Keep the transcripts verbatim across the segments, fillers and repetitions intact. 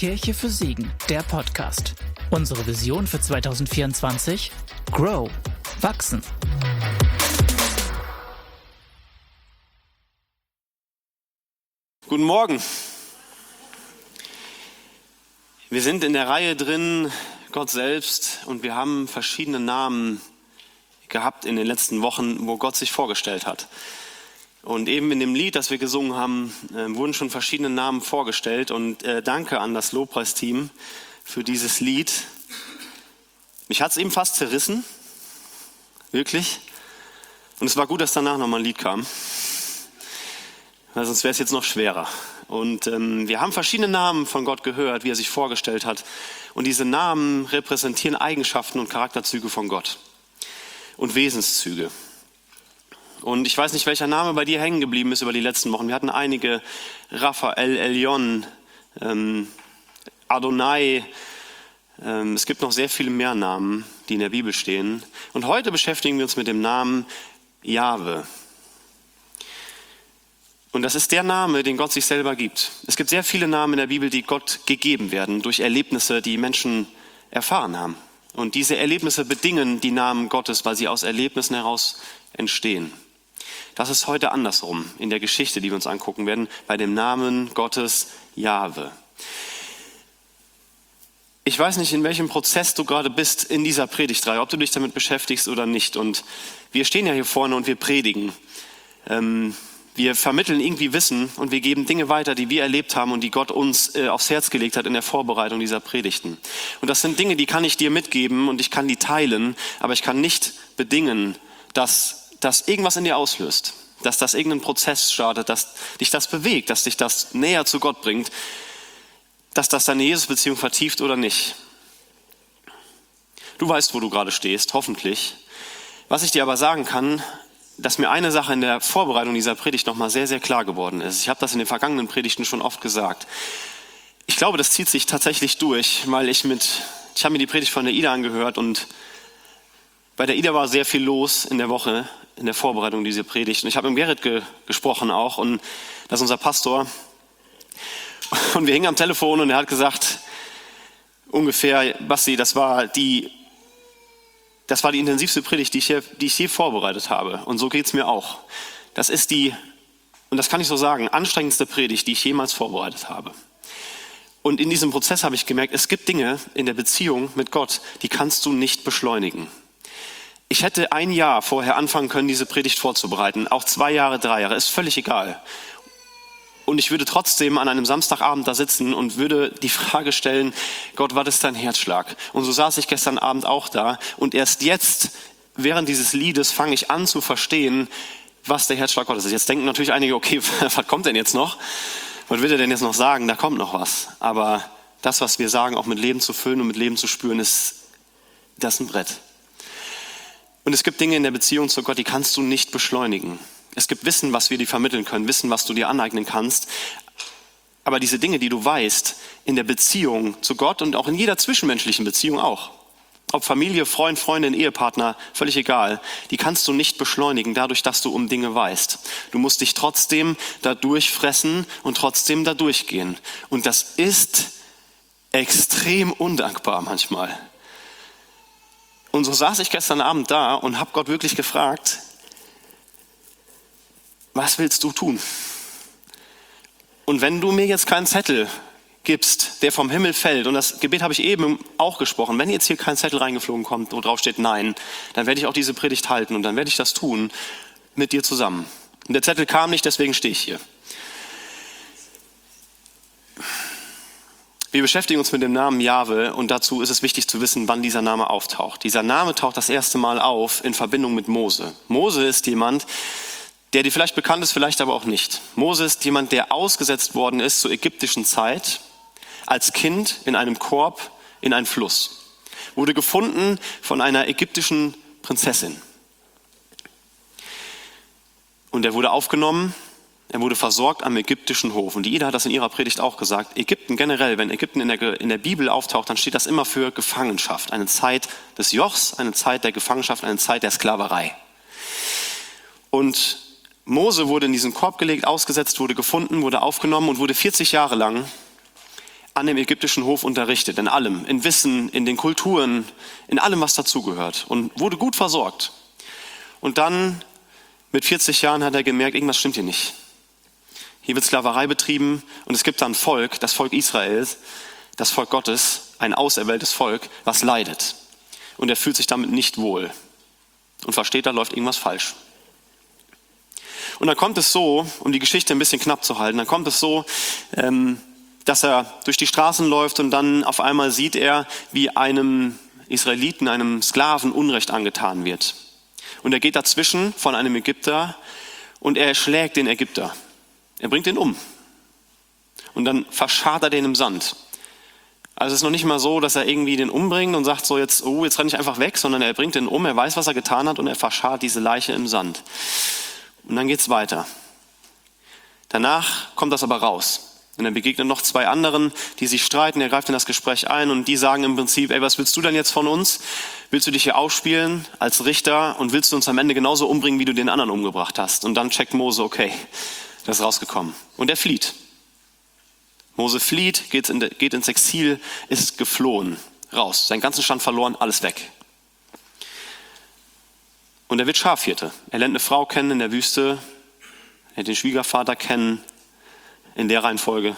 Kirche für Siegen, der Podcast. Unsere Vision für zwanzig vierundzwanzig? Grow. Wachsen. Guten Morgen. Wir sind in der Reihe drin, Gott selbst, und wir haben verschiedene Namen gehabt in den letzten Wochen, wo Gott sich vorgestellt hat. Und eben in dem Lied, das wir gesungen haben, äh, wurden schon verschiedene Namen vorgestellt. Und äh, danke an das Lobpreisteam für dieses Lied. Mich hat es eben fast zerrissen, wirklich. Und es war gut, dass danach nochmal ein Lied kam, weil sonst wäre es jetzt noch schwerer. Und ähm, wir haben verschiedene Namen von Gott gehört, wie er sich vorgestellt hat. Und diese Namen repräsentieren Eigenschaften und Charakterzüge von Gott und Wesenszüge. Und ich weiß nicht, welcher Name bei dir hängen geblieben ist über die letzten Wochen. Wir hatten einige, Raphael, Elyon, ähm, Adonai. Ähm, es gibt noch sehr viele mehr Namen, die in der Bibel stehen. Und heute beschäftigen wir uns mit dem Namen Jahwe. Und das ist der Name, den Gott sich selber gibt. Es gibt sehr viele Namen in der Bibel, die Gott gegeben werden durch Erlebnisse, die Menschen erfahren haben. Und diese Erlebnisse bedingen die Namen Gottes, weil sie aus Erlebnissen heraus entstehen. Das ist heute andersrum in der Geschichte, die wir uns angucken werden, bei dem Namen Gottes Jahwe. Ich weiß nicht, in welchem Prozess du gerade bist in dieser Predigtreihe, ob du dich damit beschäftigst oder nicht. Und wir stehen ja hier vorne und wir predigen. Ähm, wir vermitteln irgendwie Wissen und wir geben Dinge weiter, die wir erlebt haben und die Gott uns äh, aufs Herz gelegt hat in der Vorbereitung dieser Predigten. Und das sind Dinge, die kann ich dir mitgeben und ich kann die teilen, aber ich kann nicht bedingen, dass dass irgendwas in dir auslöst, dass das irgendeinen Prozess startet, dass dich das bewegt, dass dich das näher zu Gott bringt, dass das deine Jesus-Beziehung vertieft oder nicht. Du weißt, wo du gerade stehst, hoffentlich. Was ich dir aber sagen kann, dass mir eine Sache in der Vorbereitung dieser Predigt nochmal sehr, sehr klar geworden ist. Ich habe das in den vergangenen Predigten schon oft gesagt. Ich glaube, das zieht sich tatsächlich durch, weil ich mit, ich habe mir die Predigt von der Ida angehört und bei der Ida war sehr viel los in der Woche, in der Vorbereitung dieser Predigt. Und ich habe mit Gerrit ge- gesprochen auch, und das ist unser Pastor. Und wir hingen am Telefon und er hat gesagt, ungefähr, Basti, das war die, das war die intensivste Predigt, die ich, hier, die ich je vorbereitet habe. Und so geht es mir auch. Das ist die, und das kann ich so sagen, anstrengendste Predigt, die ich jemals vorbereitet habe. Und in diesem Prozess habe ich gemerkt, es gibt Dinge in der Beziehung mit Gott, die kannst du nicht beschleunigen. Ich hätte ein Jahr vorher anfangen können, diese Predigt vorzubereiten, auch zwei Jahre, drei Jahre, ist völlig egal. Und ich würde trotzdem an einem Samstagabend da sitzen und würde die Frage stellen, Gott, was ist dein Herzschlag? Und so saß ich gestern Abend auch da und erst jetzt, während dieses Liedes, fange ich an zu verstehen, was der Herzschlag Gottes ist. Jetzt denken natürlich einige, okay, was kommt denn jetzt noch? Was will er denn jetzt noch sagen? Da kommt noch was. Aber das, was wir sagen, auch mit Leben zu füllen und mit Leben zu spüren, ist, das ist ein Brett. Und es gibt Dinge in der Beziehung zu Gott, die kannst du nicht beschleunigen. Es gibt Wissen, was wir dir vermitteln können, Wissen, was du dir aneignen kannst. Aber diese Dinge, die du weißt, in der Beziehung zu Gott und auch in jeder zwischenmenschlichen Beziehung auch, ob Familie, Freund, Freundin, Ehepartner, völlig egal, die kannst du nicht beschleunigen, dadurch, dass du um Dinge weißt. Du musst dich trotzdem da durchfressen und trotzdem da durchgehen. Und das ist extrem undankbar manchmal. Und so saß ich gestern Abend da und habe Gott wirklich gefragt, was willst du tun? Und wenn du mir jetzt keinen Zettel gibst, der vom Himmel fällt, und das Gebet habe ich eben auch gesprochen, wenn jetzt hier kein Zettel reingeflogen kommt, wo drauf steht Nein, dann werde ich auch diese Predigt halten und dann werde ich das tun mit dir zusammen. Und der Zettel kam nicht, deswegen stehe ich hier. Wir beschäftigen uns mit dem Namen Jahwe und dazu ist es wichtig zu wissen, wann dieser Name auftaucht. Dieser Name taucht das erste Mal auf in Verbindung mit Mose. Mose ist jemand, der dir vielleicht bekannt ist, vielleicht aber auch nicht. Mose ist jemand, der ausgesetzt worden ist zur ägyptischen Zeit, als Kind in einem Korb in einen Fluss. Wurde gefunden von einer ägyptischen Prinzessin. Und er wurde aufgenommen. Er wurde versorgt am ägyptischen Hof. Und die Ida hat das in ihrer Predigt auch gesagt. Ägypten generell, wenn Ägypten in der, in der Bibel auftaucht, dann steht das immer für Gefangenschaft. Eine Zeit des Jochs, eine Zeit der Gefangenschaft, eine Zeit der Sklaverei. Und Mose wurde in diesen Korb gelegt, ausgesetzt, wurde gefunden, wurde aufgenommen und wurde vierzig Jahre lang an dem ägyptischen Hof unterrichtet, in allem, in Wissen, in den Kulturen, in allem, was dazugehört und wurde gut versorgt. Und dann mit vierzig Jahren hat er gemerkt, irgendwas stimmt hier nicht. Hier wird Sklaverei betrieben und es gibt da ein Volk, das Volk Israels, das Volk Gottes, ein auserwähltes Volk, was leidet. Und er fühlt sich damit nicht wohl und versteht, da läuft irgendwas falsch. Und dann kommt es so, um die Geschichte ein bisschen knapp zu halten, dann kommt es so, dass er durch die Straßen läuft und dann auf einmal sieht er, wie einem Israeliten, einem Sklaven Unrecht angetan wird. Und er geht dazwischen von einem Ägypter und er erschlägt den Ägypter. Er bringt ihn um. Und dann verscharrt er den im Sand. Also es ist noch nicht mal so, dass er irgendwie den umbringt und sagt so jetzt, oh, jetzt renne ich einfach weg, sondern er bringt den um, er weiß, was er getan hat und er verscharrt diese Leiche im Sand. Und dann geht's weiter. Danach kommt das aber raus. Und er begegnet noch zwei anderen, die sich streiten. Er greift in das Gespräch ein und die sagen im Prinzip, ey, was willst du denn jetzt von uns? Willst du dich hier aufspielen als Richter und willst du uns am Ende genauso umbringen, wie du den anderen umgebracht hast? Und dann checkt Mose, okay, das ist rausgekommen. Und er flieht. Mose flieht, geht, in, geht ins Exil, ist geflohen, raus. Seinen ganzen Stand verloren, alles weg. Und er wird Schafhirte. Er lernt eine Frau kennen in der Wüste, er lernt den Schwiegervater kennen, in der Reihenfolge.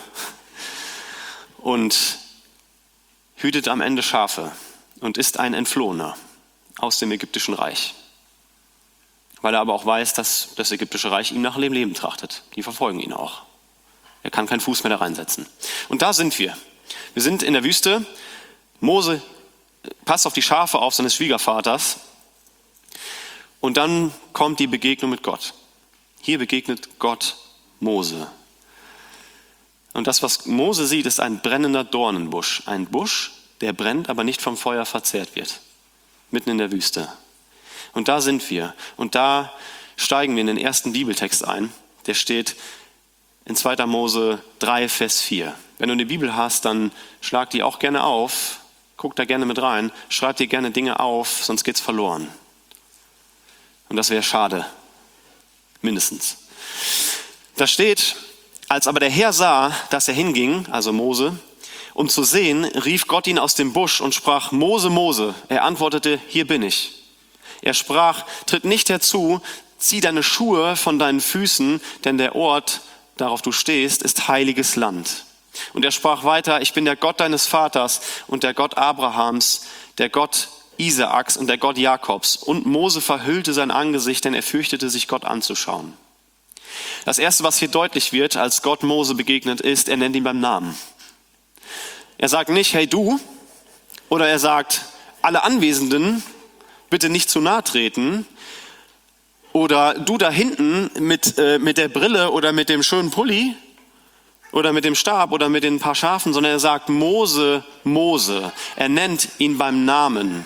Und hütet am Ende Schafe und ist ein Entflohener aus dem ägyptischen Reich. Weil er aber auch weiß, dass das ägyptische Reich ihm nach dem Leben trachtet. Die verfolgen ihn auch. Er kann keinen Fuß mehr da reinsetzen. Und da sind wir. Wir sind in der Wüste. Mose passt auf die Schafe auf seines Schwiegervaters. Und dann kommt die Begegnung mit Gott. Hier begegnet Gott Mose. Und das, was Mose sieht, ist ein brennender Dornenbusch. Ein Busch, der brennt, aber nicht vom Feuer verzehrt wird. Mitten in der Wüste. Und da sind wir. Und da steigen wir in den ersten Bibeltext ein. Der steht in zweiter Mose drei, Vers vier. Wenn du eine Bibel hast, dann schlag die auch gerne auf. Guck da gerne mit rein. Schreib dir gerne Dinge auf, sonst geht's verloren. Und das wäre schade. Mindestens. Da steht, als aber der Herr sah, dass er hinging, also Mose, um zu sehen, rief Gott ihn aus dem Busch und sprach, Mose, Mose. Er antwortete, hier bin ich. Er sprach, tritt nicht herzu, zieh deine Schuhe von deinen Füßen, denn der Ort, darauf du stehst, ist heiliges Land. Und er sprach weiter, ich bin der Gott deines Vaters und der Gott Abrahams, der Gott Isaaks und der Gott Jakobs. Und Mose verhüllte sein Angesicht, denn er fürchtete sich, Gott anzuschauen. Das Erste, was hier deutlich wird, als Gott Mose begegnet, ist, er nennt ihn beim Namen. Er sagt nicht, hey du, oder er sagt, alle Anwesenden, bitte nicht zu nahe treten, oder du da hinten mit, äh, mit der Brille oder mit dem schönen Pulli oder mit dem Stab oder mit den paar Schafen, sondern er sagt Mose, Mose. Er nennt ihn beim Namen.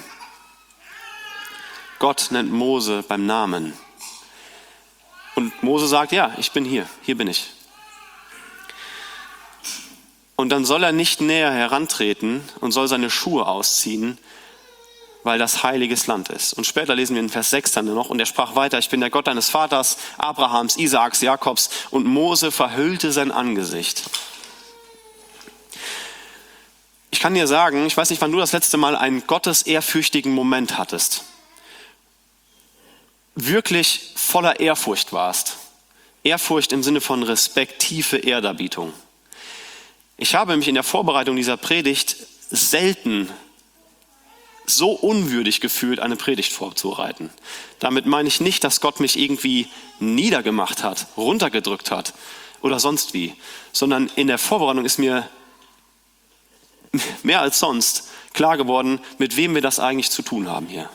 Gott nennt Mose beim Namen. Und Mose sagt, ja, ich bin hier, hier bin ich. Und dann soll er nicht näher herantreten und soll seine Schuhe ausziehen, weil das heiliges Land ist. Und später lesen wir in Vers sechs dann noch, und er sprach weiter, ich bin der Gott deines Vaters, Abrahams, Isaaks, Jakobs, und Mose verhüllte sein Angesicht. Ich kann dir sagen, ich weiß nicht, wann du das letzte Mal einen gottesehrfürchtigen Moment hattest. Wirklich voller Ehrfurcht warst. Ehrfurcht im Sinne von Respekt, tiefe Ehrerbietung. Ich habe mich in der Vorbereitung dieser Predigt selten so unwürdig gefühlt, eine Predigt vorzubereiten. Damit meine ich nicht, dass Gott mich irgendwie niedergemacht hat, runtergedrückt hat oder sonst wie, sondern in der Vorbereitung ist mir mehr als sonst klar geworden, mit wem wir das eigentlich zu tun haben hier.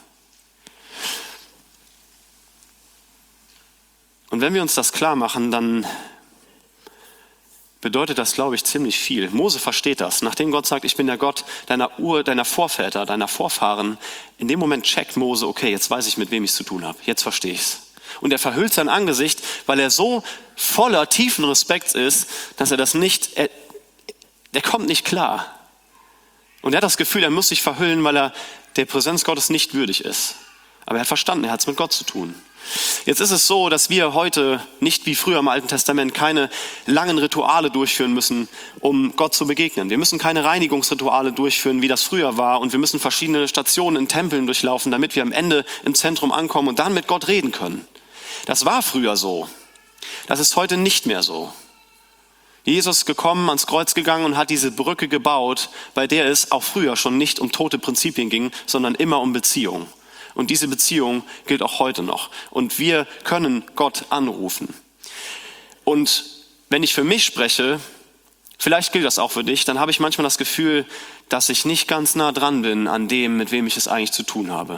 Und wenn wir uns das klar machen, dann bedeutet das, glaube ich, ziemlich viel. Mose versteht das. Nachdem Gott sagt, ich bin der Gott deiner Ur, deiner Vorväter, deiner Vorfahren, in dem Moment checkt Mose, okay, jetzt weiß ich, mit wem ich es zu tun habe. Jetzt verstehe ich es. Und er verhüllt sein Angesicht, weil er so voller tiefen Respekts ist, dass er das nicht, er, der kommt nicht klar. Und er hat das Gefühl, er muss sich verhüllen, weil er der Präsenz Gottes nicht würdig ist. Aber er hat verstanden, er hat es mit Gott zu tun. Jetzt ist es so, dass wir heute nicht wie früher im Alten Testament keine langen Rituale durchführen müssen, um Gott zu begegnen. Wir müssen keine Reinigungsrituale durchführen, wie das früher war. Und wir müssen verschiedene Stationen in Tempeln durchlaufen, damit wir am Ende im Zentrum ankommen und dann mit Gott reden können. Das war früher so. Das ist heute nicht mehr so. Jesus ist gekommen, ans Kreuz gegangen und hat diese Brücke gebaut, bei der es auch früher schon nicht um tote Prinzipien ging, sondern immer um Beziehung. Und diese Beziehung gilt auch heute noch. Und wir können Gott anrufen. Und wenn ich für mich spreche, vielleicht gilt das auch für dich, dann habe ich manchmal das Gefühl, dass ich nicht ganz nah dran bin an dem, mit wem ich es eigentlich zu tun habe.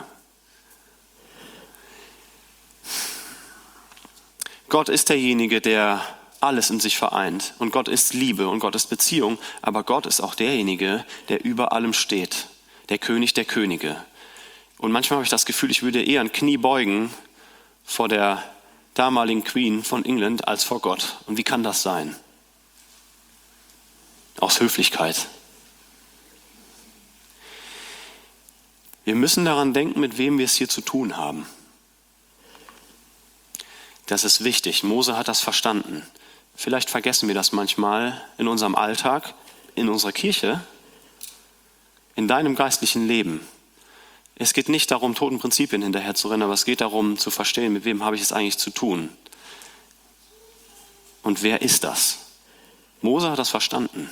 Gott ist derjenige, der alles in sich vereint. Und Gott ist Liebe und Gott ist Beziehung. Aber Gott ist auch derjenige, der über allem steht. Der König der Könige. Und manchmal habe ich das Gefühl, ich würde eher ein Knie beugen vor der damaligen Queen von England als vor Gott. Und wie kann das sein? Aus Höflichkeit. Wir müssen daran denken, mit wem wir es hier zu tun haben. Das ist wichtig. Mose hat das verstanden. Vielleicht vergessen wir das manchmal in unserem Alltag, in unserer Kirche, in deinem geistlichen Leben. Es geht nicht darum, toten Prinzipien hinterher zu rennen, aber es geht darum, zu verstehen, mit wem habe ich es eigentlich zu tun. Und wer ist das? Mose hat das verstanden.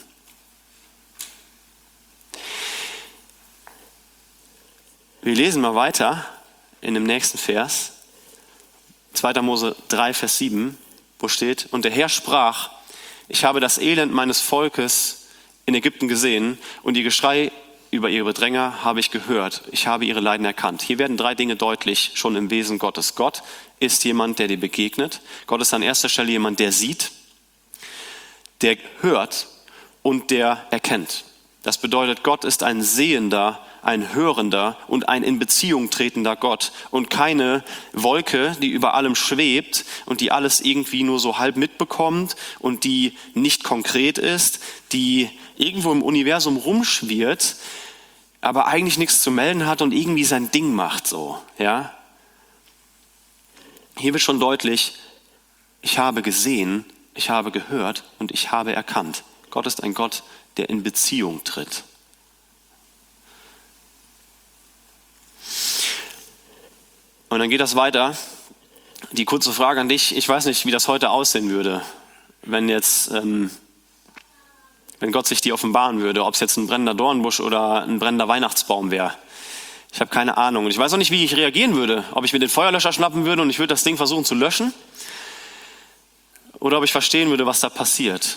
Wir lesen mal weiter in dem nächsten Vers. zweiter Mose drei, Vers sieben, wo steht, und der Herr sprach, ich habe das Elend meines Volkes in Ägypten gesehen und ihr Geschrei über ihre Bedränger habe ich gehört. Ich habe ihre Leiden erkannt. Hier werden drei Dinge deutlich schon im Wesen Gottes. Gott ist jemand, der dir begegnet. Gott ist an erster Stelle jemand, der sieht, der hört und der erkennt. Das bedeutet, Gott ist ein sehender, ein hörender und ein in Beziehung tretender Gott und keine Wolke, die über allem schwebt und die alles irgendwie nur so halb mitbekommt und die nicht konkret ist, die irgendwo im Universum rumschwirrt, aber eigentlich nichts zu melden hat und irgendwie sein Ding macht so, ja. Hier wird schon deutlich, ich habe gesehen, ich habe gehört und ich habe erkannt. Gott ist ein Gott, der in Beziehung tritt. Und dann geht das weiter. Die kurze Frage an dich, ich weiß nicht, wie das heute aussehen würde, wenn jetzt, ähm, wenn Gott sich dir offenbaren würde, ob es jetzt ein brennender Dornbusch oder ein brennender Weihnachtsbaum wäre. Ich habe keine Ahnung. Und ich weiß auch nicht, wie ich reagieren würde. Ob ich mir den Feuerlöscher schnappen würde und ich würde das Ding versuchen zu löschen. Oder ob ich verstehen würde, was da passiert.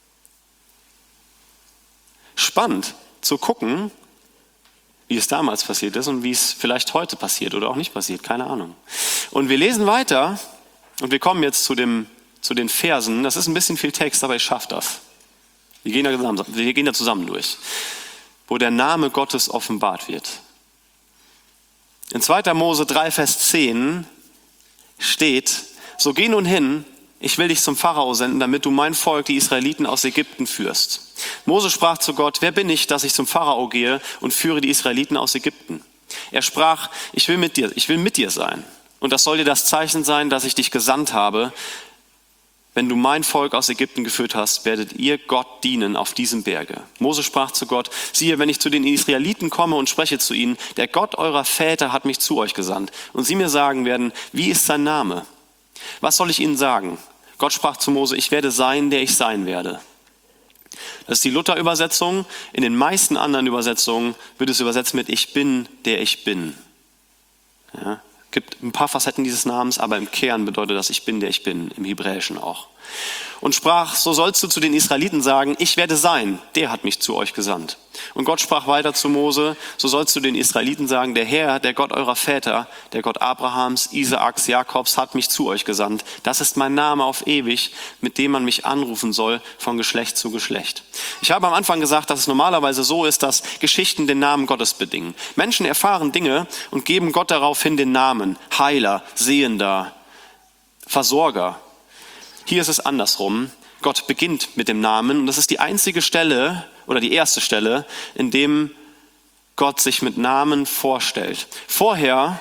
Spannend zu gucken, wie es damals passiert ist und wie es vielleicht heute passiert oder auch nicht passiert. Keine Ahnung. Und wir lesen weiter und wir kommen jetzt zu, dem, zu den Versen. Das ist ein bisschen viel Text, aber ich schaffe das. Wir gehen, da zusammen, wir gehen da zusammen durch, wo der Name Gottes offenbart wird. In zweiter Mose drei, Vers zehn steht, so geh nun hin, ich will dich zum Pharao senden, damit du mein Volk, die Israeliten, aus Ägypten führst. Mose sprach zu Gott, wer bin ich, dass ich zum Pharao gehe und führe die Israeliten aus Ägypten? Er sprach, ich will mit dir, ich will mit dir sein. Und das soll dir das Zeichen sein, dass ich dich gesandt habe. Wenn du mein Volk aus Ägypten geführt hast, werdet ihr Gott dienen auf diesem Berge. Mose sprach zu Gott, siehe, wenn ich zu den Israeliten komme und spreche zu ihnen, der Gott eurer Väter hat mich zu euch gesandt. Und sie mir sagen werden, wie ist sein Name? Was soll ich ihnen sagen? Gott sprach zu Mose, ich werde sein, der ich sein werde. Das ist die Luther-Übersetzung. In den meisten anderen Übersetzungen wird es übersetzt mit ich bin, der ich bin. Ja. Es gibt ein paar Facetten dieses Namens, aber im Kern bedeutet das ich bin, der ich bin, im Hebräischen auch. Und sprach, so sollst du zu den Israeliten sagen, ich werde sein, der hat mich zu euch gesandt. Und Gott sprach weiter zu Mose, so sollst du den Israeliten sagen, der Herr, der Gott eurer Väter, der Gott Abrahams, Isaaks, Jakobs hat mich zu euch gesandt. Das ist mein Name auf ewig, mit dem man mich anrufen soll von Geschlecht zu Geschlecht. Ich habe am Anfang gesagt, dass es normalerweise so ist, dass Geschichten den Namen Gottes bedingen. Menschen erfahren Dinge und geben Gott daraufhin den Namen, Heiler, Sehender, Versorger. Hier ist es andersrum. Gott beginnt mit dem Namen und das ist die einzige Stelle oder die erste Stelle, in dem Gott sich mit Namen vorstellt. Vorher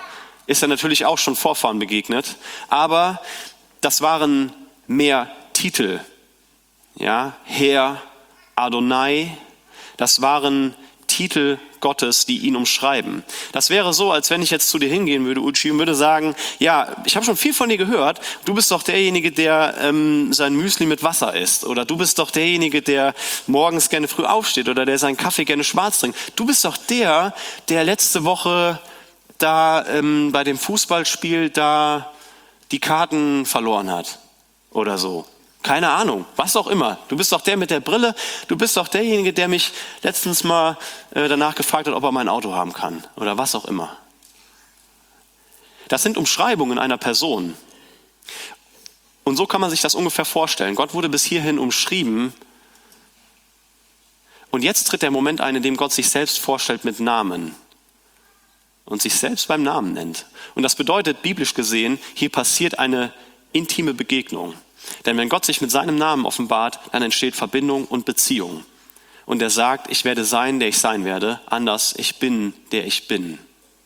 ist er natürlich auch schon Vorfahren begegnet, aber das waren mehr Titel. Ja, Herr, Adonai, das waren Titel Gottes, die ihn umschreiben. Das wäre so, als wenn ich jetzt zu dir hingehen würde, Uchi, und würde sagen, ja, ich habe schon viel von dir gehört, du bist doch derjenige, der ähm, sein Müsli mit Wasser isst, oder du bist doch derjenige, der morgens gerne früh aufsteht oder der seinen Kaffee gerne schwarz trinkt. Du bist doch der, der letzte Woche da ähm, bei dem Fußballspiel da die Karten verloren hat oder so. Keine Ahnung, was auch immer. Du bist doch der mit der Brille, du bist doch derjenige, der mich letztens mal äh, danach gefragt hat, ob er mein Auto haben kann oder was auch immer. Das sind Umschreibungen einer Person. Und so kann man sich das ungefähr vorstellen. Gott wurde bis hierhin umschrieben und jetzt tritt der Moment ein, in dem Gott sich selbst vorstellt mit Namen und sich selbst beim Namen nennt. Und das bedeutet, biblisch gesehen, hier passiert eine intime Begegnung. Denn wenn Gott sich mit seinem Namen offenbart, dann entsteht Verbindung und Beziehung. Und er sagt, ich werde sein, der ich sein werde. Anders, ich bin, der ich bin.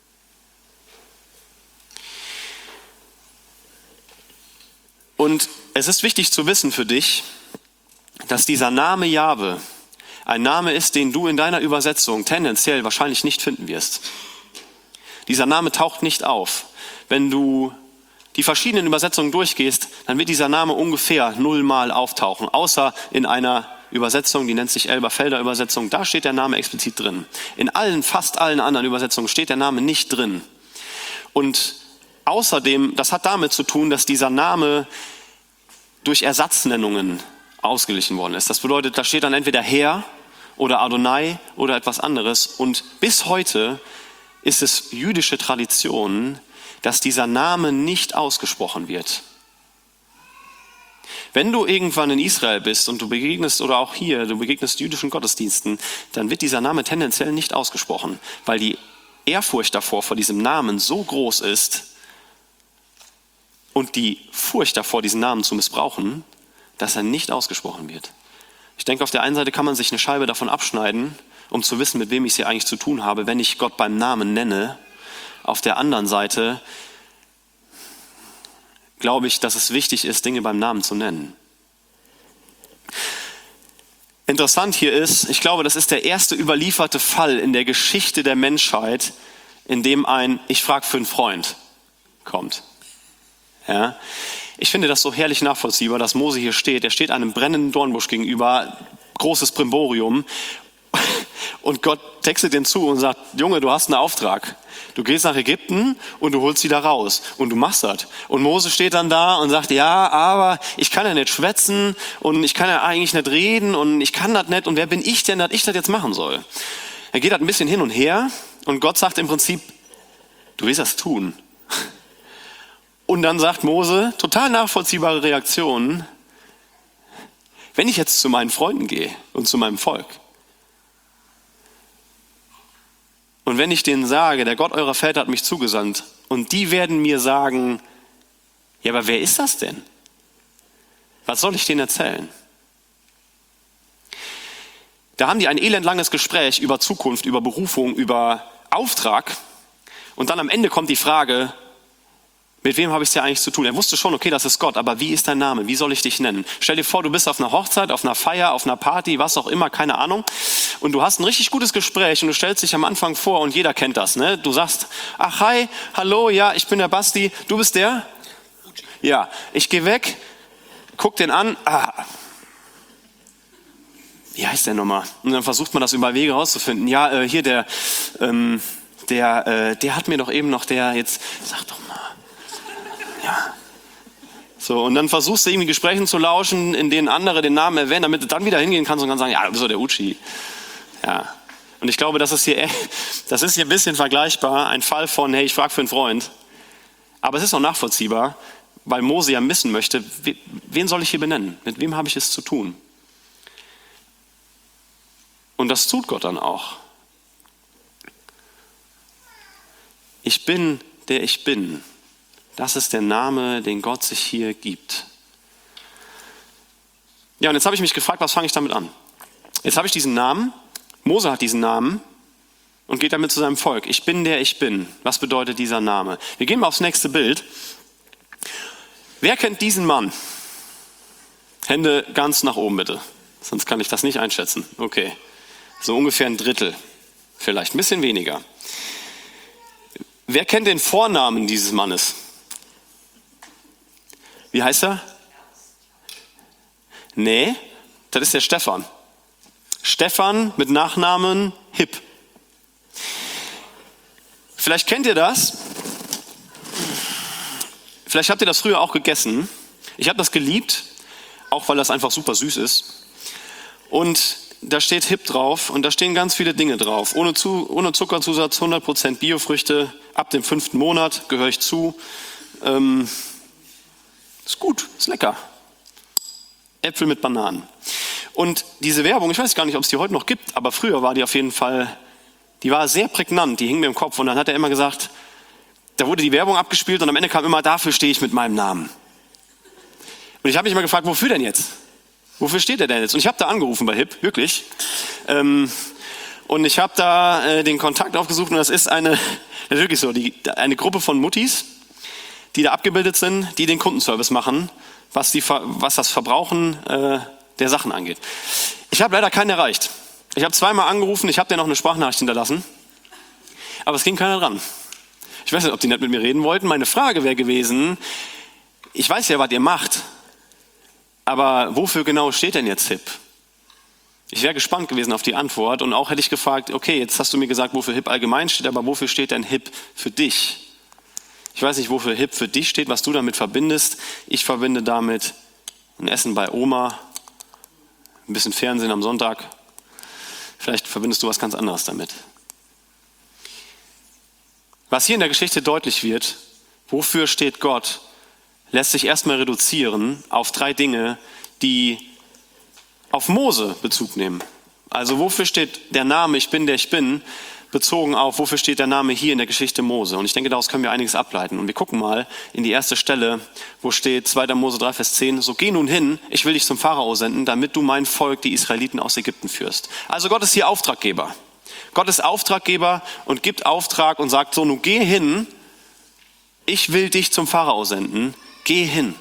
Und es ist wichtig zu wissen für dich, dass dieser Name Jahwe ein Name ist, den du in deiner Übersetzung tendenziell wahrscheinlich nicht finden wirst. Dieser Name taucht nicht auf. Wenn du die verschiedenen Übersetzungen durchgehst, dann wird dieser Name ungefähr nullmal auftauchen, außer in einer Übersetzung, die nennt sich Elberfelder Übersetzung, da steht der Name explizit drin. In allen, fast allen anderen Übersetzungen steht der Name nicht drin. Und außerdem, das hat damit zu tun, dass dieser Name durch Ersatznennungen ausgeglichen worden ist. Das bedeutet, da steht dann entweder Herr oder Adonai oder etwas anderes. Und bis heute ist es jüdische Tradition, dass dieser Name nicht ausgesprochen wird. Wenn du irgendwann in Israel bist und du begegnest, oder auch hier, du begegnest jüdischen Gottesdiensten, dann wird dieser Name tendenziell nicht ausgesprochen, weil die Ehrfurcht davor, vor diesem Namen so groß ist und die Furcht davor, diesen Namen zu missbrauchen, dass er nicht ausgesprochen wird. Ich denke, auf der einen Seite kann man sich eine Scheibe davon abschneiden, um zu wissen, mit wem ich es hier eigentlich zu tun habe, wenn ich Gott beim Namen nenne. Auf der anderen Seite glaube ich, dass es wichtig ist, Dinge beim Namen zu nennen. Interessant hier ist, ich glaube, das ist der erste überlieferte Fall in der Geschichte der Menschheit, in dem ein Ich frage für einen Freund kommt. Ja? Ich finde das so herrlich nachvollziehbar, dass Mose hier steht. Er steht einem brennenden Dornbusch gegenüber, großes Brimborium. Und Gott textet ihm zu und sagt, Junge, du hast einen Auftrag. Du gehst nach Ägypten und du holst sie da raus und du machst das. Und Mose steht dann da und sagt, ja, aber ich kann ja nicht schwätzen und ich kann ja eigentlich nicht reden und ich kann das nicht und wer bin ich denn, dass ich das jetzt machen soll? Er geht halt ein bisschen hin und her und Gott sagt im Prinzip, du willst das tun. Und dann sagt Mose, total nachvollziehbare Reaktion, wenn ich jetzt zu meinen Freunden gehe und zu meinem Volk, und wenn ich denen sage, der Gott eurer Väter hat mich zugesandt und die werden mir sagen, ja, aber wer ist das denn? Was soll ich denen erzählen? Da haben die ein elendlanges Gespräch über Zukunft, über Berufung, über Auftrag und dann am Ende kommt die Frage, mit wem habe ich es ja eigentlich zu tun? Er wusste schon, okay, das ist Gott, aber wie ist dein Name? Wie soll ich dich nennen? Stell dir vor, du bist auf einer Hochzeit, auf einer Feier, auf einer Party, was auch immer, keine Ahnung. Und du hast ein richtig gutes Gespräch und du stellst dich am Anfang vor und jeder kennt das, ne? Du sagst, ach hi, hallo, ja, ich bin der Basti, du bist der? Ja, ich gehe weg, guck den an, ah, wie heißt der nochmal? Und dann versucht man das über Wege rauszufinden. Ja, äh, hier der, ähm, der, äh, der hat mir doch eben noch der, jetzt, sag doch mal. Ja. So, und dann versuchst du irgendwie Gesprächen zu lauschen, in denen andere den Namen erwähnen, damit du dann wieder hingehen kannst und kannst sagen, ja, du bist doch der Uchi. Ja. Und ich glaube, das ist hier, das ist hier ein bisschen vergleichbar, ein Fall von, hey, ich frage für einen Freund. Aber es ist auch nachvollziehbar, weil Mose ja wissen möchte, wen soll ich hier benennen? Mit wem habe ich es zu tun? Und das tut Gott dann auch. Ich bin, der ich bin. Das ist der Name, den Gott sich hier gibt. Ja, und jetzt habe ich mich gefragt, was fange ich damit an? Jetzt habe ich diesen Namen, Mose hat diesen Namen und geht damit zu seinem Volk. Ich bin der ich bin. Was bedeutet dieser Name? Wir gehen mal aufs nächste Bild. Wer kennt diesen Mann? Hände ganz nach oben bitte. Sonst kann ich das nicht einschätzen. Okay. So ungefähr ein Drittel. Vielleicht ein bisschen weniger. Wer kennt den Vornamen dieses Mannes? Wie heißt er? Nee, das ist der Stephan. Stephan mit Nachnamen Hipp. Vielleicht kennt ihr das. Vielleicht habt ihr das früher auch gegessen. Ich habe das geliebt, auch weil das einfach super süß ist. Und da steht Hipp drauf und da stehen ganz viele Dinge drauf. Ohne, zu, ohne Zuckerzusatz, hundert Prozent Biofrüchte, ab dem fünften Monat gehöre ich zu. Ähm, ist gut, ist lecker. Äpfel mit Bananen. Und diese Werbung, ich weiß gar nicht, ob es die heute noch gibt, aber früher war die auf jeden Fall, die war sehr prägnant, die hing mir im Kopf. Und dann hat er immer gesagt, da wurde die Werbung abgespielt und am Ende kam immer, dafür stehe ich mit meinem Namen. Und ich habe mich immer gefragt, wofür denn jetzt? Wofür steht er denn jetzt? Und ich habe da angerufen bei Hipp, wirklich. Ähm, und ich habe da äh, den Kontakt aufgesucht und das ist eine, das ist wirklich so, die, eine Gruppe von Muttis, die da abgebildet sind, die den Kundenservice machen, was, die, was das Verbrauchen äh, der Sachen angeht. Ich habe leider keinen erreicht. Ich habe zweimal angerufen, ich habe dir noch eine Sprachnachricht hinterlassen, aber es ging keiner dran. Ich weiß nicht, ob die nicht mit mir reden wollten. Meine Frage wäre gewesen, ich weiß ja, was ihr macht, aber wofür genau steht denn jetzt Hipp? Ich wäre gespannt gewesen auf die Antwort und auch hätte ich gefragt, okay, jetzt hast du mir gesagt, wofür Hipp allgemein steht, aber wofür steht denn Hipp für dich? Ich weiß nicht, wofür Hipp für dich steht, was du damit verbindest. Ich verbinde damit ein Essen bei Oma, ein bisschen Fernsehen am Sonntag. Vielleicht verbindest du was ganz anderes damit. Was hier in der Geschichte deutlich wird, wofür steht Gott, lässt sich erstmal reduzieren auf drei Dinge, die auf Mose Bezug nehmen. Also wofür steht der Name Ich bin, der ich bin, bezogen auf, wofür steht der Name hier in der Geschichte Mose. Und ich denke, daraus können wir einiges ableiten. Und wir gucken mal in die erste Stelle, wo steht zweiter Mose drei, Vers zehn, so geh nun hin, ich will dich zum Pharao senden, damit du mein Volk, die Israeliten, aus Ägypten führst. Also Gott ist hier Auftraggeber. Gott ist Auftraggeber und gibt Auftrag und sagt so, nun geh hin, ich will dich zum Pharao senden, geh hin.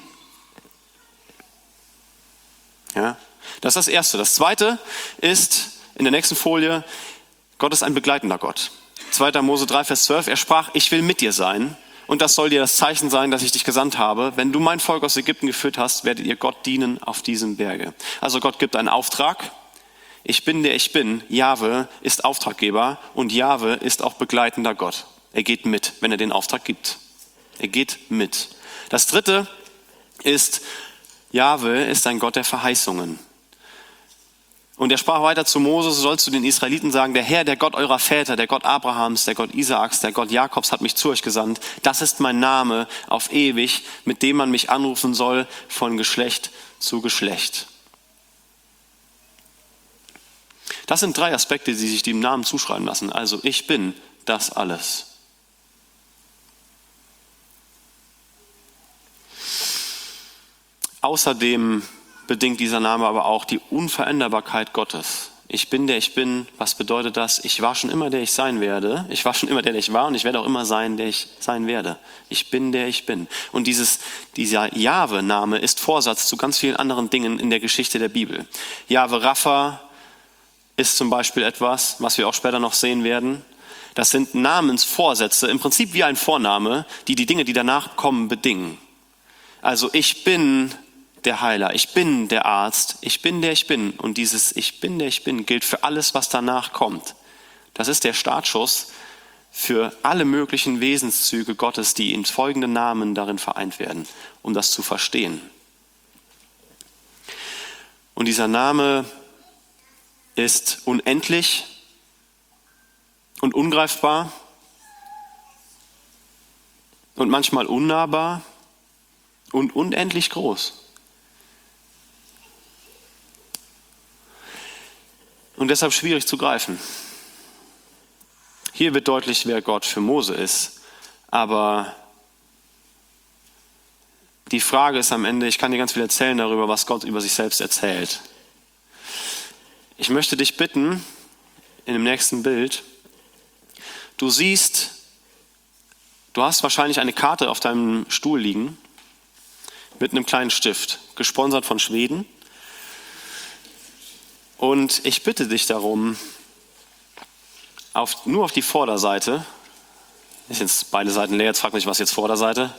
Ja, das ist das Erste. Das Zweite ist in der nächsten Folie, Gott ist ein begleitender Gott. zweiter Mose drei, Vers zwölf, er sprach, ich will mit dir sein und das soll dir das Zeichen sein, dass ich dich gesandt habe. Wenn du mein Volk aus Ägypten geführt hast, werdet ihr Gott dienen auf diesem Berge. Also Gott gibt einen Auftrag. Ich bin der ich bin. Jahwe ist Auftraggeber und Jahwe ist auch begleitender Gott. Er geht mit, wenn er den Auftrag gibt. Er geht mit. Das Dritte ist, Jahwe ist ein Gott der Verheißungen. Und er sprach weiter zu Mose, so sollst du den Israeliten sagen, der Herr, der Gott eurer Väter, der Gott Abrahams, der Gott Isaaks, der Gott Jakobs hat mich zu euch gesandt. Das ist mein Name auf ewig, mit dem man mich anrufen soll von Geschlecht zu Geschlecht. Das sind drei Aspekte, die sich dem Namen zuschreiben lassen. Also ich bin das alles. Außerdem bedingt dieser Name aber auch die Unveränderbarkeit Gottes. Ich bin der ich bin. Was bedeutet das? Ich war schon immer der ich sein werde. Ich war schon immer der, der ich war und ich werde auch immer sein, der ich sein werde. Ich bin der ich bin. Und dieses, dieser Jahwe-Name ist Vorsatz zu ganz vielen anderen Dingen in der Geschichte der Bibel. Jahwe Rapha ist zum Beispiel etwas, was wir auch später noch sehen werden. Das sind Namensvorsätze, im Prinzip wie ein Vorname, die die Dinge, die danach kommen, bedingen. Also ich bin der Heiler, ich bin der Arzt, ich bin der ich bin. Und dieses Ich bin der ich bin gilt für alles, was danach kommt. Das ist der Startschuss für alle möglichen Wesenszüge Gottes, die in folgenden Namen darin vereint werden, um das zu verstehen. Und dieser Name ist unendlich und ungreifbar und manchmal unnahbar und unendlich groß. Und deshalb schwierig zu greifen. Hier wird deutlich, wer Gott für Mose ist. Aber die Frage ist am Ende, ich kann dir ganz viel erzählen darüber, was Gott über sich selbst erzählt. Ich möchte dich bitten, in dem nächsten Bild, du siehst, du hast wahrscheinlich eine Karte auf deinem Stuhl liegen mit einem kleinen Stift, gesponsert von Schweden. Und ich bitte dich darum, auf, nur auf die Vorderseite, ist jetzt beide Seiten leer, jetzt frag mich, was jetzt Vorderseite,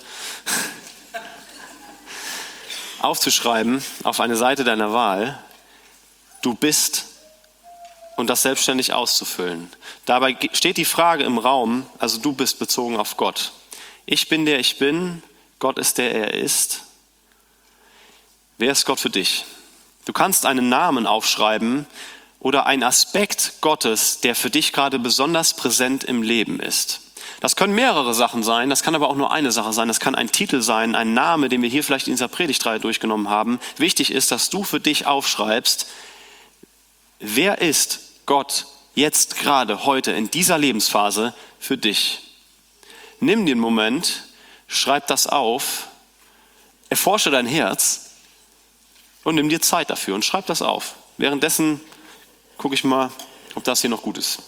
aufzuschreiben auf eine Seite deiner Wahl, du bist, und das selbstständig auszufüllen. Dabei steht die Frage im Raum, also du bist bezogen auf Gott. Ich bin der ich bin, Gott ist der er ist. Wer ist Gott für dich? Du kannst einen Namen aufschreiben oder einen Aspekt Gottes, der für dich gerade besonders präsent im Leben ist. Das können mehrere Sachen sein, das kann aber auch nur eine Sache sein. Das kann ein Titel sein, ein Name, den wir hier vielleicht in dieser Predigtreihe durchgenommen haben. Wichtig ist, dass du für dich aufschreibst, wer ist Gott jetzt gerade, heute, in dieser Lebensphase für dich? Nimm den Moment, schreib das auf, erforsche dein Herz und nimm dir Zeit dafür und schreib das auf. Währenddessen gucke ich mal, ob das hier noch gut ist.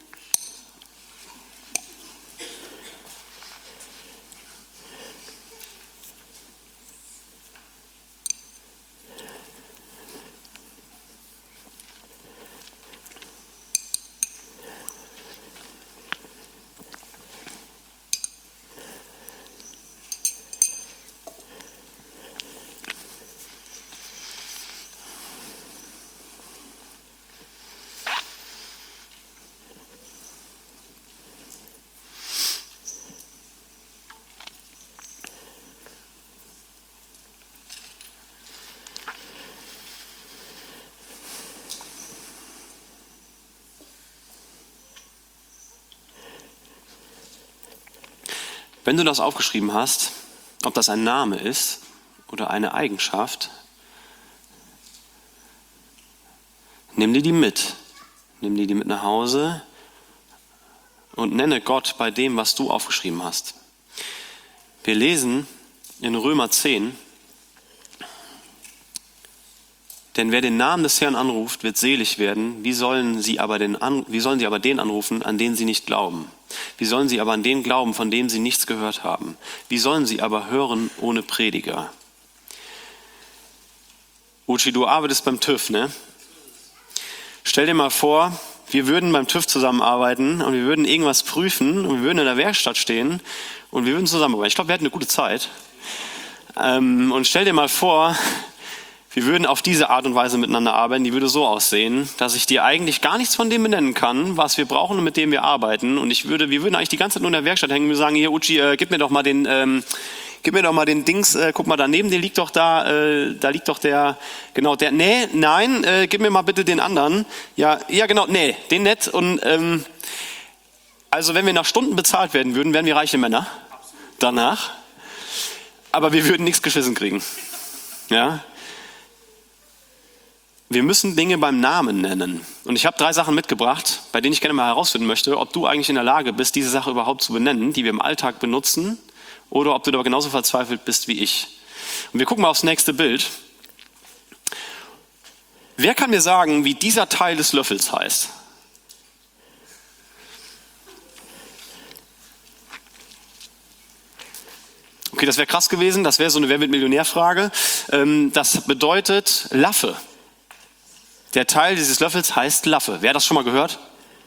Wenn du das aufgeschrieben hast, ob das ein Name ist oder eine Eigenschaft, nimm dir die mit. Nimm dir die mit nach Hause und nenne Gott bei dem, was du aufgeschrieben hast. Wir lesen in Römer zehn, denn wer den Namen des Herrn anruft, wird selig werden. Wie sollen sie aber den, an, wie sollen sie aber den anrufen, an den sie nicht glauben? Wie sollen sie aber an den glauben, von dem sie nichts gehört haben? Wie sollen sie aber hören ohne Prediger? Uchi, du arbeitest beim TÜV, ne? Stell dir mal vor, wir würden beim TÜV zusammenarbeiten und wir würden irgendwas prüfen und wir würden in der Werkstatt stehen und wir würden zusammenarbeiten. Ich glaube, wir hätten eine gute Zeit. Ähm, und stell dir mal vor, wir würden auf diese Art und Weise miteinander arbeiten, die würde so aussehen, dass ich dir eigentlich gar nichts von dem benennen kann, was wir brauchen und mit dem wir arbeiten. Und ich würde, wir würden eigentlich die ganze Zeit nur in der Werkstatt hängen und wir sagen, hier Uchi, äh, gib mir doch mal den, ähm, gib mir doch mal den Dings, äh, guck mal daneben, der liegt doch da, äh, da liegt doch der, genau der, nee, nein, äh, gib mir mal bitte den anderen. Ja, ja genau, nee, den nicht. Und ähm, also wenn wir nach Stunden bezahlt werden würden, wären wir reiche Männer danach. Aber wir würden nichts geschissen kriegen. Ja. Wir müssen Dinge beim Namen nennen. Und ich habe drei Sachen mitgebracht, bei denen ich gerne mal herausfinden möchte, ob du eigentlich in der Lage bist, diese Sache überhaupt zu benennen, die wir im Alltag benutzen, oder ob du da genauso verzweifelt bist wie ich. Und wir gucken mal aufs nächste Bild. Wer kann mir sagen, wie dieser Teil des Löffels heißt? Okay, das wäre krass gewesen, das wäre so eine Wer wird Millionär-Frage. Das bedeutet Laffe. Der Teil dieses Löffels heißt Laffe. Wer hat das schon mal gehört?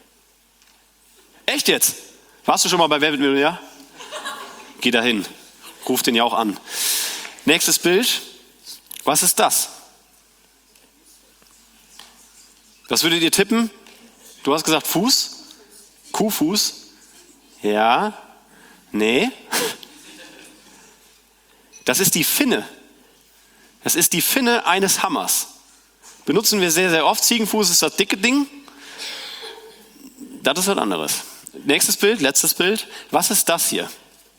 Echt jetzt? Warst du schon mal bei Wer wird Millionär? Geh da hin. Ruf den ja auch an. Nächstes Bild. Was ist das? Was würdet ihr tippen? Du hast gesagt Fuß? Kuhfuß? Ja? Nee? Das ist die Finne. Das ist die Finne eines Hammers. Benutzen wir sehr, sehr oft. Ziegenfuß ist das dicke Ding. Das ist was anderes. Nächstes Bild, letztes Bild. Was ist das hier?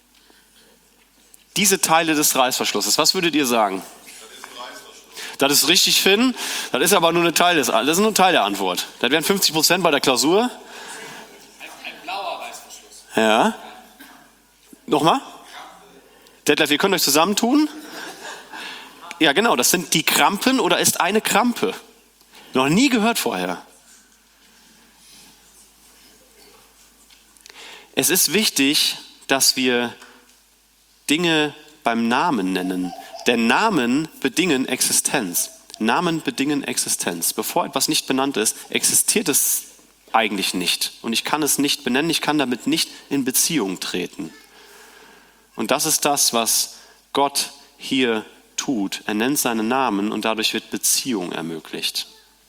Diese Teile des Reißverschlusses. Was würdet ihr sagen? Das ist richtig, Finn. Das ist aber nur ein Teil des, das ist nur ein Teil der Antwort. Das wären fünfzig Prozent bei der Klausur. Ein, ein blauer Reißverschluss. Ja. Nochmal? Detlef, ihr könnt euch zusammentun. Ja, genau, das sind die Krampen oder ist eine Krampe. Noch nie gehört vorher. Es ist wichtig, dass wir Dinge beim Namen nennen, denn Namen bedingen Existenz. Namen bedingen Existenz. Bevor etwas nicht benannt ist, existiert es eigentlich nicht. Und ich kann es nicht benennen, ich kann damit nicht in Beziehung treten. Und das ist das, was Gott hier tut. Er nennt seinen Namen und dadurch wird Beziehung ermöglicht.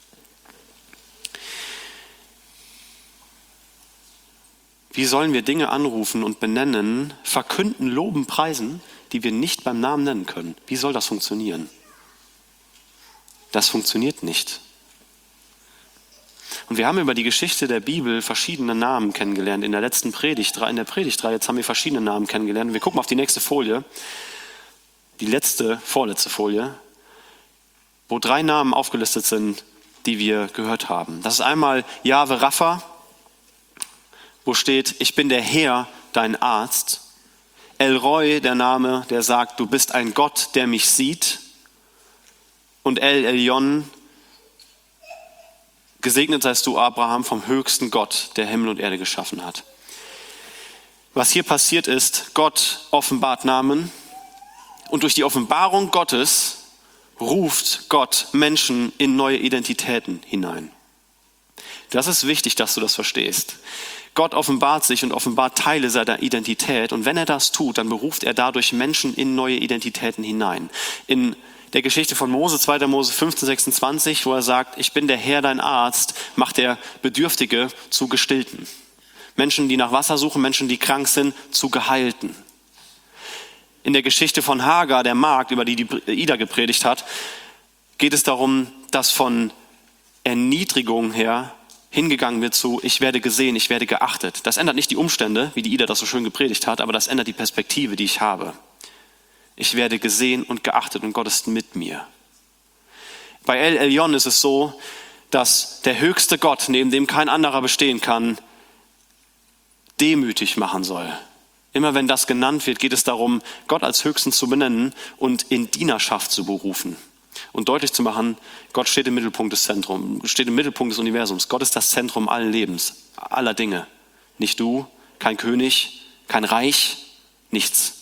Wie sollen wir Dinge anrufen und benennen, verkünden, loben, preisen, die wir nicht beim Namen nennen können? Wie soll das funktionieren? Das funktioniert nicht. Und wir haben über die Geschichte der Bibel verschiedene Namen kennengelernt. In der letzten Predigt, in der Predigtreihe, jetzt haben wir verschiedene Namen kennengelernt. Wir gucken auf die nächste Folie, die letzte, vorletzte Folie, wo drei Namen aufgelistet sind, die wir gehört haben. Das ist einmal Jahwe Rapha, wo steht, ich bin der Herr, dein Arzt. El Roi, der Name, der sagt, du bist ein Gott, der mich sieht. Und El Elyon, gesegnet seist du, Abraham, vom höchsten Gott, der Himmel und Erde geschaffen hat. Was hier passiert ist, Gott offenbart Namen und durch die Offenbarung Gottes ruft Gott Menschen in neue Identitäten hinein. Das ist wichtig, dass du das verstehst. Gott offenbart sich und offenbart Teile seiner Identität und wenn er das tut, dann beruft er dadurch Menschen in neue Identitäten hinein. In der Geschichte von Mose, zweiter Mose fünfzehn, sechsundzwanzig, wo er sagt, ich bin der Herr, dein Arzt, macht er Bedürftige zu Gestillten. Menschen, die nach Wasser suchen, Menschen, die krank sind, zu Geheilten. In der Geschichte von Hagar, der Magd, über die die Ida gepredigt hat, geht es darum, dass von Erniedrigung her hingegangen wird zu, ich werde gesehen, ich werde geachtet. Das ändert nicht die Umstände, wie die Ida das so schön gepredigt hat, aber das ändert die Perspektive, die ich habe. Ich werde gesehen und geachtet und Gott ist mit mir. Bei El Elyon ist es so, dass der höchste Gott, neben dem kein anderer bestehen kann, demütig machen soll. Immer wenn das genannt wird, geht es darum, Gott als Höchsten zu benennen und in Dienerschaft zu berufen. Und deutlich zu machen, Gott steht im Mittelpunkt des Zentrums, steht im Mittelpunkt des Universums. Gott ist das Zentrum allen Lebens, aller Dinge. Nicht du, kein König, kein Reich, nichts.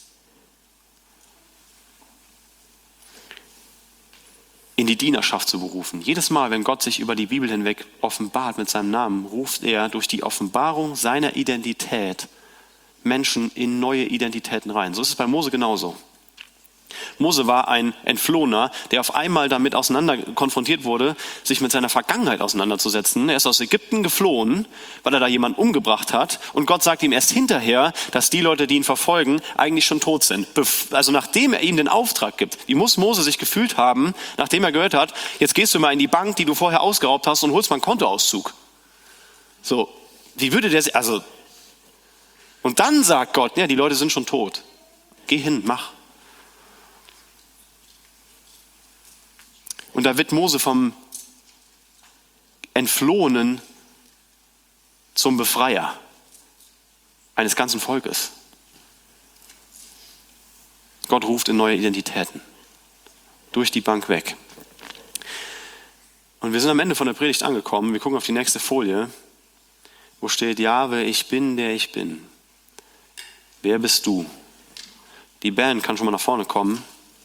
In die Dienerschaft zu berufen. Jedes Mal, wenn Gott sich über die Bibel hinweg offenbart mit seinem Namen, ruft er durch die Offenbarung seiner Identität Menschen in neue Identitäten rein. So ist es bei Mose genauso. Mose war ein Entflohener, der auf einmal damit auseinander konfrontiert wurde, sich mit seiner Vergangenheit auseinanderzusetzen. Er ist aus Ägypten geflohen, weil er da jemanden umgebracht hat. Und Gott sagt ihm erst hinterher, dass die Leute, die ihn verfolgen, eigentlich schon tot sind. Also nachdem er ihm den Auftrag gibt. Wie muss Mose sich gefühlt haben, nachdem er gehört hat, jetzt gehst du mal in die Bank, die du vorher ausgeraubt hast und holst mal einen Kontoauszug. So, wie würde der, also, und dann sagt Gott, ja, die Leute sind schon tot. Geh hin, mach. Und da wird Mose vom Entflohenen zum Befreier eines ganzen Volkes. Gott ruft in neue Identitäten. Durch die Bank weg. Und wir sind am Ende von der Predigt angekommen. Wir gucken auf die nächste Folie, wo steht, Jahwe, ich bin, der ich bin. Wer bist du? Die Band kann schon mal nach vorne kommen.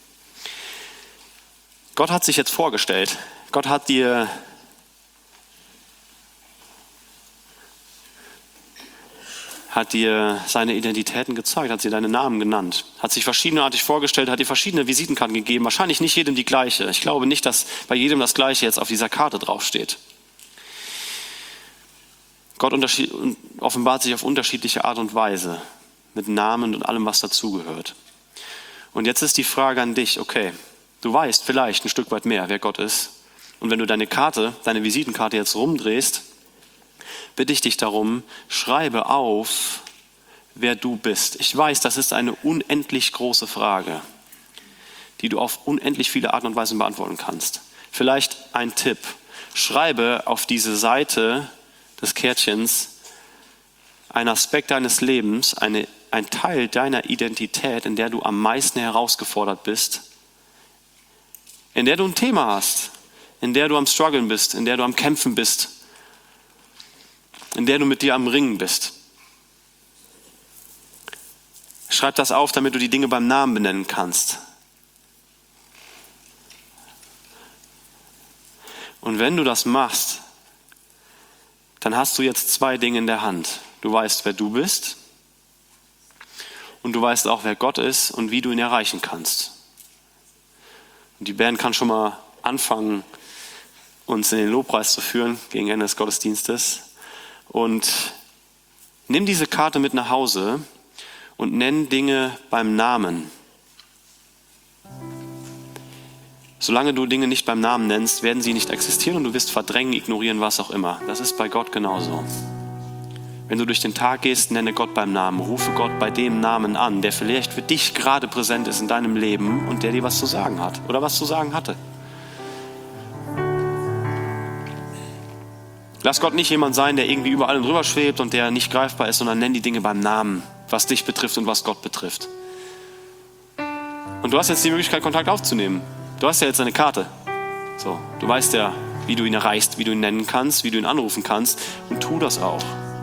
Gott hat sich jetzt vorgestellt. Gott hat dir hat dir seine Identitäten gezeigt, hat dir deine Namen genannt, hat sich verschiedenartig vorgestellt, hat dir verschiedene Visitenkarten gegeben, wahrscheinlich nicht jedem die gleiche. Ich glaube nicht, dass bei jedem das Gleiche jetzt auf dieser Karte draufsteht. Gott offenbart sich auf unterschiedliche Art und Weise, mit Namen und allem, was dazugehört. Und jetzt ist die Frage an dich, okay, du weißt vielleicht ein Stück weit mehr, wer Gott ist. Und wenn du deine Karte, deine Visitenkarte jetzt rumdrehst, bitte ich dich darum, schreibe auf, wer du bist. Ich weiß, das ist eine unendlich große Frage, die du auf unendlich viele Arten und Weisen beantworten kannst. Vielleicht ein Tipp. Schreibe auf diese Seite des Kärtchens einen Aspekt deines Lebens, eine, ein Teil deiner Identität, in der du am meisten herausgefordert bist, in der du ein Thema hast, in der du am Struggeln bist, in der du am Kämpfen bist, in der du mit dir am Ringen bist. Schreib das auf, damit du die Dinge beim Namen benennen kannst. Und wenn du das machst, dann hast du jetzt zwei Dinge in der Hand. Du weißt, wer du bist und du weißt auch, wer Gott ist und wie du ihn erreichen kannst. Und die Band kann schon mal anfangen, uns in den Lobpreis zu führen gegen Ende des Gottesdienstes. Und nimm diese Karte mit nach Hause und nenn Dinge beim Namen. Solange du Dinge nicht beim Namen nennst, werden sie nicht existieren und du wirst verdrängen, ignorieren, was auch immer. Das ist bei Gott genauso. Wenn du durch den Tag gehst, nenne Gott beim Namen. Rufe Gott bei dem Namen an, der vielleicht für dich gerade präsent ist in deinem Leben und der dir was zu sagen hat oder was zu sagen hatte. Lass Gott nicht jemand sein, der irgendwie über allem drüber schwebt und der nicht greifbar ist, sondern nenn die Dinge beim Namen, was dich betrifft und was Gott betrifft. Und du hast jetzt die Möglichkeit, Kontakt aufzunehmen. Du hast ja jetzt eine Karte. So, du weißt ja, wie du ihn erreichst, wie du ihn nennen kannst, wie du ihn anrufen kannst und tu das auch.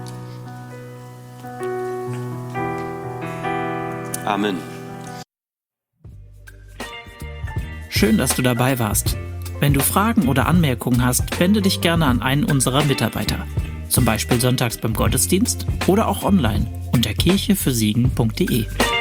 Amen. Schön, dass du dabei warst. Wenn du Fragen oder Anmerkungen hast, wende dich gerne an einen unserer Mitarbeiter. Zum Beispiel sonntags beim Gottesdienst oder auch online unter kirche für siegen punkt de.